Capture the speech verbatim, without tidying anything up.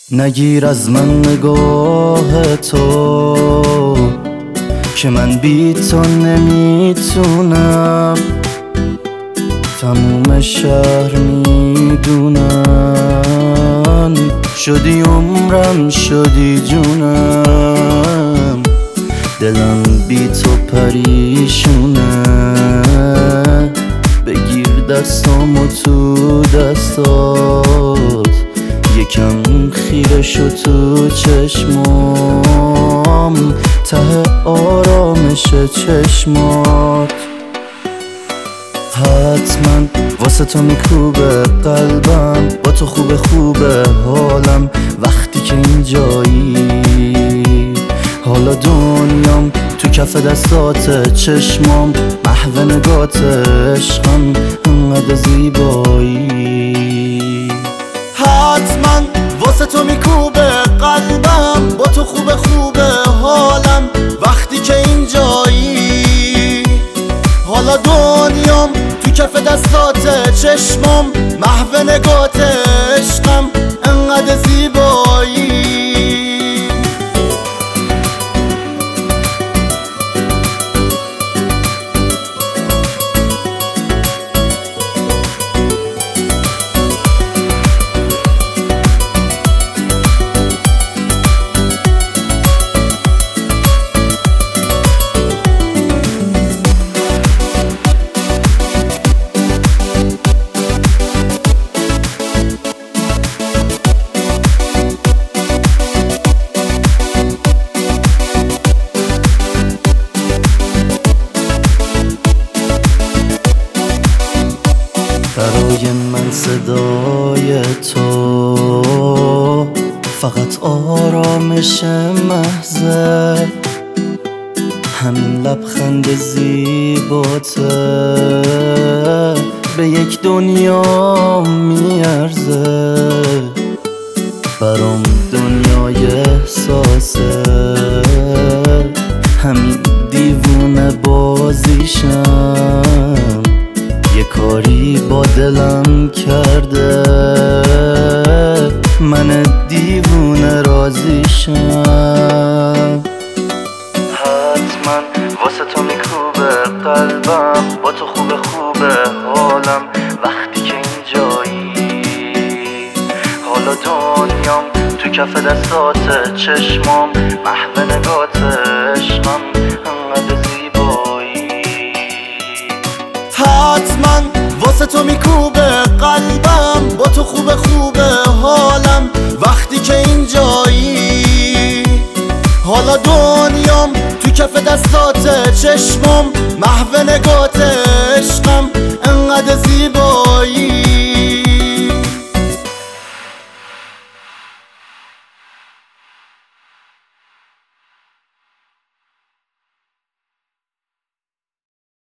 نگیر از من نگاه تو که من بی تو نمیتونم. تموم شهر میدونن شدی عمرم، شدی جونم. دلم بی تو پریشونه، بگیر دستامو تو دستات، یکم خیره شو تو چشمام، ته آرامش چشمات. حتما واسه تو میکوبه قلبم، با تو خوبه خوبه حالم وقتی که اینجایی. حالا دنیام تو کف دستات، چشمام محو نگات، عشقم انقدر زیبایی. حتما واسه تو میکوبه قلبم، با تو خوبه خوبه حالم وقتی که اینجایی. حالا دنیام تو کف دستات، چشمام محو نگات، عشقم انقدر زیبایی. برای من صدای تو فقط آرامش محضه، همین لبخند زیباته به یک دنیا میارزه. برام دنیای احساسه، همین دیوونه بازیشم، یه کاری با دلم کرده، من دیوونه رازیشم. حتما واسه تو میکوبه قلبم، با تو خوبه خوبه حالم وقتی که اینجایی. حالا دنیام تو کف دستات، چشمام محو نگات، عشقم انقدر زیبایی. حتما واسه تو میکوبه قلبم، با تو خوبه خوبه حالم وقتی که اینجایی. حالا دنیام تو کف دستات، چشمام محو نگات، عشقم انقدر زیبایی.